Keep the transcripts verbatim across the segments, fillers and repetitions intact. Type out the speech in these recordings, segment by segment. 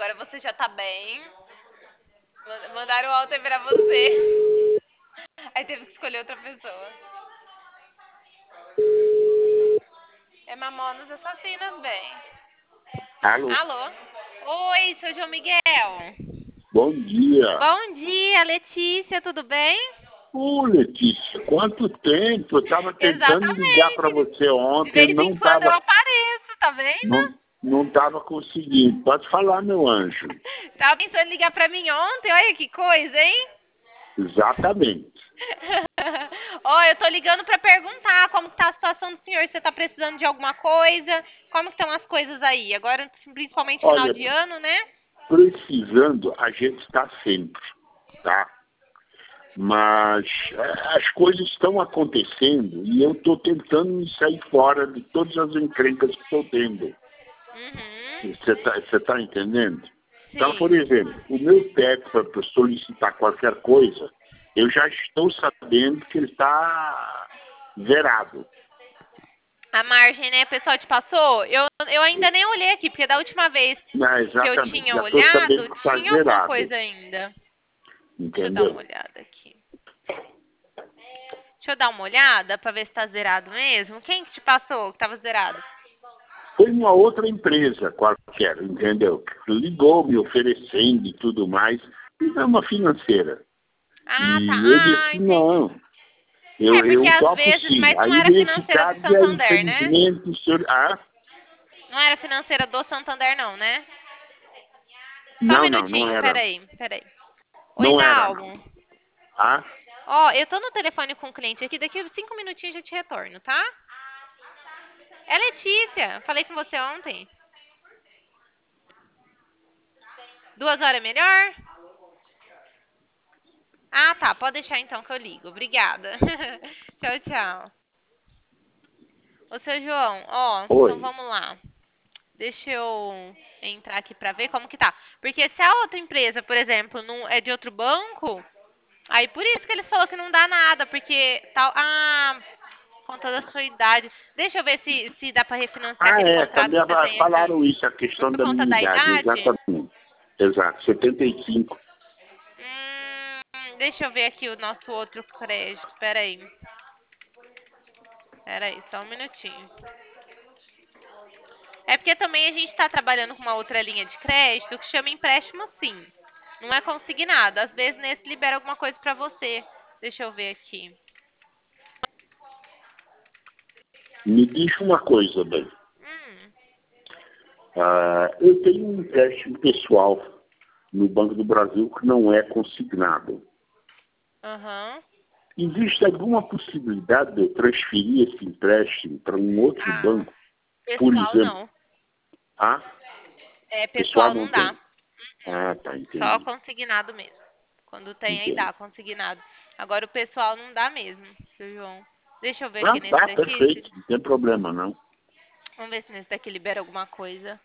agora você já tá bem. Man- Mandaram o alta pra você. Aí teve que escolher outra pessoa. É Mamonas Assassinas, bem. Alô, Alô? Oi, seu João Miguel. bom dia. Bom dia, Letícia, tudo bem? Ô, Letícia, quanto tempo? Eu estava tentando ligar para Exatamente. você De ontem, vez em não quando eu estava apareço, tá vendo? não, não tava conseguindo. Pode falar, meu anjo. Tava pensando em ligar pra mim ontem, olha que coisa, hein? Exatamente. Ó, eu tô ligando pra perguntar como que tá a situação do senhor, se você tá precisando de alguma coisa, como que estão as coisas aí? Agora, principalmente final Olha, de ano, né? precisando, a gente está sempre, tá? Mas é, as coisas estão acontecendo e eu estou tentando me sair fora de todas as encrencas que estou tendo. Uhum. Você está você tá entendendo? Então, por Sim. exemplo, o meu teto para solicitar qualquer coisa, eu já estou sabendo que ele está zerado. A margem, né? O pessoal te passou? Eu, eu ainda nem olhei aqui, porque da última vez Não, que eu exatamente, tinha já estou sabendo olhado, que está tinha alguma zerado, coisa ainda. Deixa eu dar uma entendeu? olhada aqui. Deixa eu dar uma olhada pra ver se tá zerado mesmo. Quem que te passou que tava zerado? Foi uma outra empresa qualquer, entendeu? Que ligou me oferecendo e tudo mais, e é uma financeira. Ah, tá. E eu Ah, disse, entendi. não, É, eu, porque eu às topo vezes, sim. mas não Aí era nesse financeira do caso, é, Santander, né? infelizmente, o senhor... Ah, Não era financeira do Santander, não, né? Só um não, não, não minutinho, era. peraí, peraí. Oi, Não era, não. Dalmo. Ah, Ó, eu tô no telefone com o cliente aqui, daqui a cinco minutinhos eu já te retorno, tá? É Letícia, falei com você ontem. Duas horas é melhor? Ah, tá, pode deixar então que eu ligo. Obrigada. Tchau, tchau. Ô, seu João, ó, então oi. vamos lá. Deixa eu entrar aqui pra ver como que tá. Porque se a outra empresa, por exemplo, não é de outro banco, aí por isso que eles falaram que não dá nada, porque tal. Ah, conta da sua idade. Deixa eu ver se, se dá pra refinanciar Ah, aquele é, contrato também que você tem aqui. falaram isso, a Por questão da conta minha da idade, idade? exatamente. Exato, setenta e cinco. Hum, deixa eu ver aqui o nosso outro crédito. Pera aí. Pera aí, só um minutinho. É porque também a gente está trabalhando com uma outra linha de crédito que chama empréstimo sim. Não é consignado. Às vezes nesse libera alguma coisa para você. Deixa eu ver aqui. Me diz uma coisa, bem. Hum, Ah, eu tenho um empréstimo pessoal no Banco do Brasil que não é consignado. aham. Existe alguma possibilidade de eu transferir esse empréstimo para um outro Ah, banco? Por pessoal exemplo, não. ah, É, pessoal pessoal não não dá. tem. Ah, tá, Só entendi. consignado mesmo. Quando tem aí Entendo. dá consignado. Agora o pessoal não dá mesmo, seu João. Deixa eu ver Ah, aqui nesse tá, daqui. perfeito. se- Não tem problema, não. Vamos ver se nesse daqui libera alguma coisa.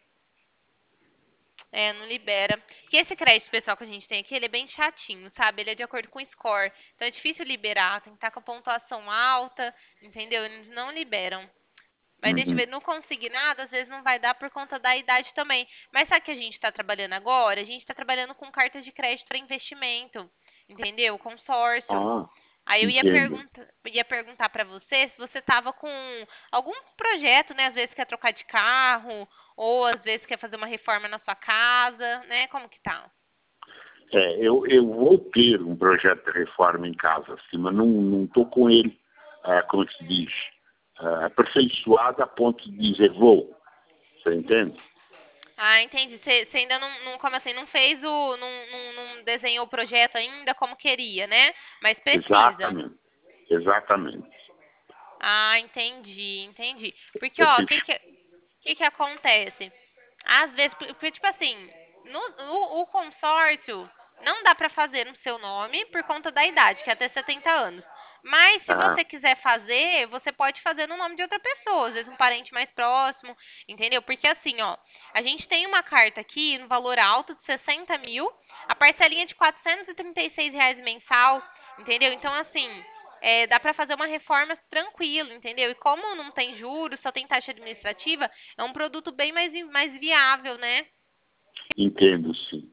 É, não libera. Porque esse crédito pessoal que a gente tem aqui, ele é bem chatinho, sabe? Ele é de acordo com o score. Então é difícil liberar, tem que estar com a pontuação alta, entendeu? Eles não liberam. Mas deixa eu Uhum. ver, no consignado, às vezes não vai dar por conta da idade também. Mas sabe o que a gente está trabalhando agora? A gente está trabalhando com cartas de crédito para investimento, entendeu? Consórcio. Ah, Aí eu ia, entendo. pergunta, ia perguntar para você se você estava com algum projeto, né? Às vezes quer trocar de carro, ou às vezes quer fazer uma reforma na sua casa, né? Como que tá? É, eu, eu vou ter um projeto de reforma em casa, assim, mas não estou com ele, ah, como se diz, ah, aperfeiçoado a ponto de dizer vou. Você entende? Ah, entendi. Você você ainda não, não, como assim, não fez o, não, não, não desenhou o projeto ainda como queria, né? Mas precisa. Exatamente. Exatamente. Ah, entendi, entendi. Porque, Eu ó, o fiz. que que, que que acontece? Às vezes, porque, tipo assim, no, no- o consórcio não dá pra fazer no seu nome por conta da idade, que é até setenta anos. Mas se Ah, você quiser fazer, você pode fazer no nome de outra pessoa, às vezes um parente mais próximo, entendeu? Porque assim, ó, a gente tem uma carta aqui no valor alto de sessenta mil, a parcelinha de quatrocentos e trinta e seis reais mensal, entendeu? Então, assim, é, dá pra fazer uma reforma tranquilo, entendeu? E como não tem juros, só tem taxa administrativa, é um produto bem mais, mais viável, né? Entendo, sim.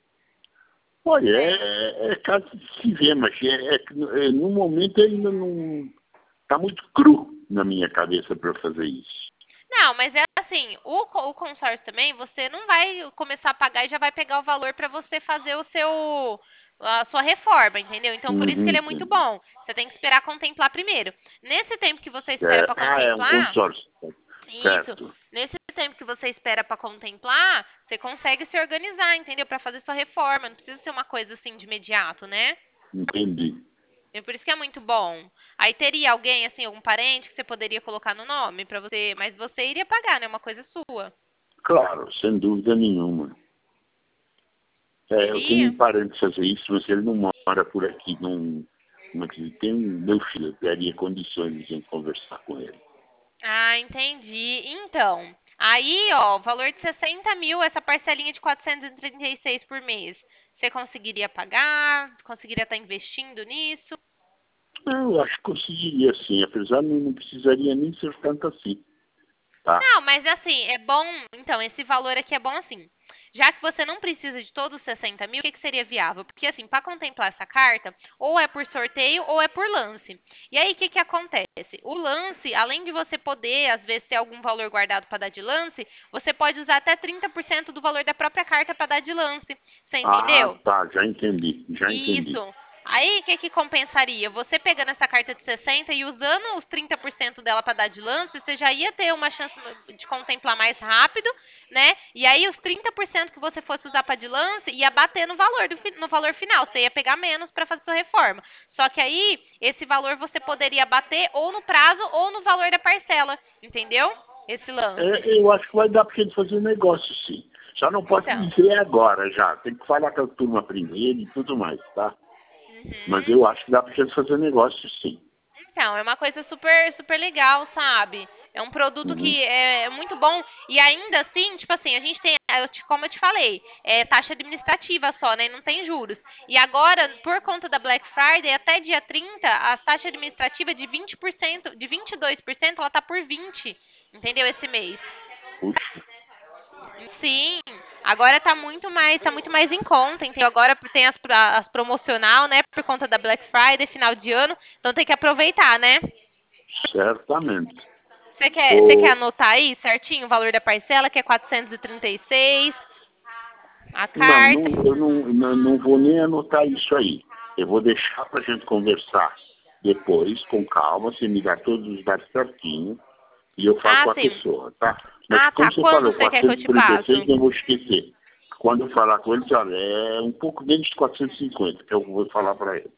Olha, é, é caso de se ver, mas é, é, é, no momento ainda não está muito cru na minha cabeça para fazer isso. Não, mas é assim, o, co- o consórcio também, você não vai começar a pagar e já vai pegar o valor para você fazer o seu a sua reforma, entendeu? Então por isso que Uhum, ele é muito entendo. bom. Você tem que esperar contemplar primeiro. Nesse tempo que você espera É, para ah, é um contemplar, consórcio. isso, Certo, nesse tempo que você espera para contemplar, você consegue se organizar, entendeu? Para fazer sua reforma. Não precisa ser uma coisa assim de imediato, né? entendi. E por isso que é muito bom. Aí teria alguém, assim, algum parente que você poderia colocar no nome para você, mas você iria pagar, né? Uma coisa sua. Claro, sem dúvida nenhuma. É, eu tenho um Teria? parente fazer isso, mas ele não mora por aqui. Não, como é que diz? Tem um meu filho, eu teria condições de a gente conversar com ele. Ah, entendi. Então, aí, ó, o valor de sessenta mil, essa parcelinha de quatrocentos e trinta e seis por mês, você conseguiria pagar? Conseguiria estar investindo nisso? Eu acho que conseguiria sim, apesar de não precisaria nem ser tanto assim, tá? Não, mas assim, é bom. Então, esse valor aqui é bom assim. Já que você não precisa de todos os sessenta mil, o que, que seria viável? Porque, assim, para contemplar essa carta, ou é por sorteio ou é por lance. E aí, o que, que acontece? O lance, além de você poder, às vezes, ter algum valor guardado para dar de lance, você pode usar até trinta por cento do valor da própria carta para dar de lance. Você Ah, entendeu? tá, já entendi, já entendi. Isso. Aí, o que que compensaria? Você pegando essa carta de sessenta e usando os trinta por cento dela para dar de lance, você já ia ter uma chance de contemplar mais rápido, né? E aí, os trinta por cento que você fosse usar para de lance ia bater no valor, do, no valor final. Você ia pegar menos para fazer sua reforma. Só que aí, esse valor você poderia bater ou no prazo ou no valor da parcela, entendeu? Esse lance. É, eu acho que vai dar para a gente fazer um negócio, sim. Já não posso Então. dizer agora, já. Tem que falar com a turma primeiro e tudo mais, tá? Mas Uhum. eu acho que dá para a gente fazer negócio, sim. Então, é uma coisa super, super legal, sabe? É um produto Uhum. que é muito bom e ainda assim, tipo assim, a gente tem, eu te- como eu te falei, é taxa administrativa só, né? Não tem juros. E agora, por conta da Black Friday, até dia trinta, a taxa administrativa de vinte por cento, de vinte e dois por cento, ela tá por vinte, entendeu? Esse mês. Puxa, Sim, agora tá muito mais, tá muito mais em conta, entendeu? Agora tem as, pra- as promocional, né? Por conta da Black Friday, final de ano, então tem que aproveitar, né? certamente. Você quer, você quer Ô, anotar aí certinho o valor da parcela, que é quatrocentos e trinta e seis, a não, carta? não, eu não, não, não vou nem anotar isso aí. Eu vou deixar para a gente conversar depois, com calma, você me dá todos os dados certinho e eu falo Ah, com a sim. pessoa, tá? Mas Ah, tá. como você Quando falou, você quer que eu te quatrocentos e trinta e seis, passo? eu vou esquecer. Quando eu falar com eles, olha, é um pouco menos de quatrocentos e cinquenta que eu vou falar para ele.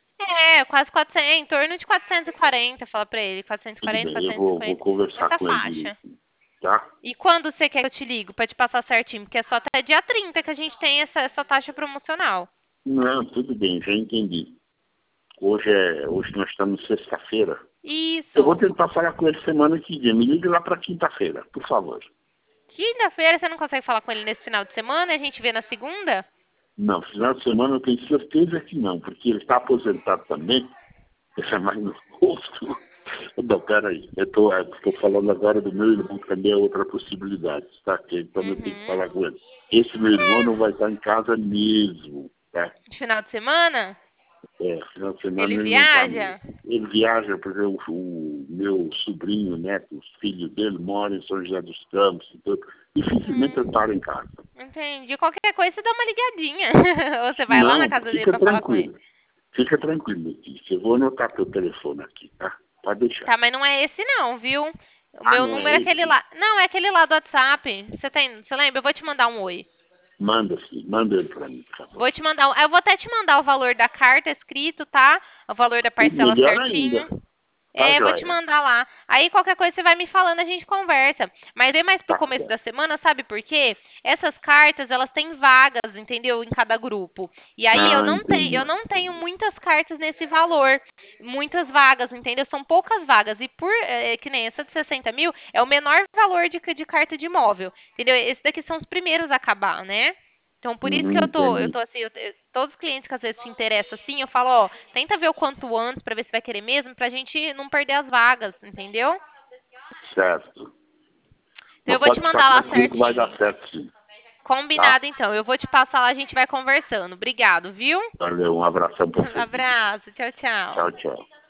É, quase quatrocentos, em torno de quatrocentos e quarenta, fala pra ele. Tudo quatrocentos e quarenta, bem, eu vou, vou quatrocentos e cinquenta, conversar nessa com ele faixa. direitinho, tá? E quando você quer que eu te ligo pra te passar certinho? Porque é só até dia trinta que a gente tem essa, essa taxa promocional. Não, tudo bem, já entendi. Hoje, é, hoje nós estamos sexta-feira. Eu vou Isso. tentar falar com ele semana que vem. Me ligue lá para quinta-feira, por favor. Quinta-feira você não consegue falar com ele nesse final de semana? A gente vê na segunda? Não, final de semana eu tenho certeza que não, porque ele está aposentado também. Esse é mais no rosto. Não, peraí. Eu estou falando agora do meu irmão, que também é outra possibilidade, tá? Que então eu tenho que Uhum. falar com ele. Esse meu irmão não vai estar em casa mesmo, tá? De final de semana? É, final de semana Ele ele não está mesmo. viaja? Ele viaja porque o, o meu sobrinho, neto, os filhos dele moram em São José dos Campos e tudo. Dificilmente ele Hum, para em casa. entendi. Qualquer coisa você dá uma ligadinha. Ou você vai lá na Não, casa dele fica pra falar com ele. tranquilo. Fica tranquilo, Letícia. Eu vou anotar teu telefone aqui, tá? Pode deixar. Tá, mas não é esse não, viu? O Ah, meu não é número é aquele esse? lá. Não, é aquele lá do WhatsApp. Você tem, você lembra? Eu vou te mandar um oi. Manda, sim. Manda ele pra mim, por favor. Vou te mandar, um- eu vou até te mandar o valor da carta escrito, tá? O valor da E parcela melhor certinho. ainda. Tá, É, vou te joia? mandar lá. Aí qualquer coisa você vai me falando, a gente conversa. Mas é mais pro Tá começo da certo. semana, sabe por quê? Essas cartas, elas têm vagas, entendeu? Em cada grupo. E aí eu Ah, não tenho, entendi. eu não tenho muitas cartas nesse valor, muitas vagas, entendeu? São poucas vagas. E por, é, que nem essa de sessenta mil, é o menor valor de, de carta de imóvel, entendeu? Esses daqui são os primeiros a acabar, né? Então, por isso que Uhum, eu tô, eu entendi. tô assim, eu- eu- todos os clientes que às vezes se interessam assim, eu falo, ó, tenta ver o quanto antes pra ver se vai querer mesmo, pra gente não perder as vagas, entendeu? Certo. Então Mas eu vou te pode ficar mandar lá tranquilo que vai dar certinho. certo, sim. Combinado, então. Eu vou te passar lá, a gente vai conversando. Obrigado, viu? Valeu, um abração para você. Abraço. Tchau, tchau. Tchau, tchau.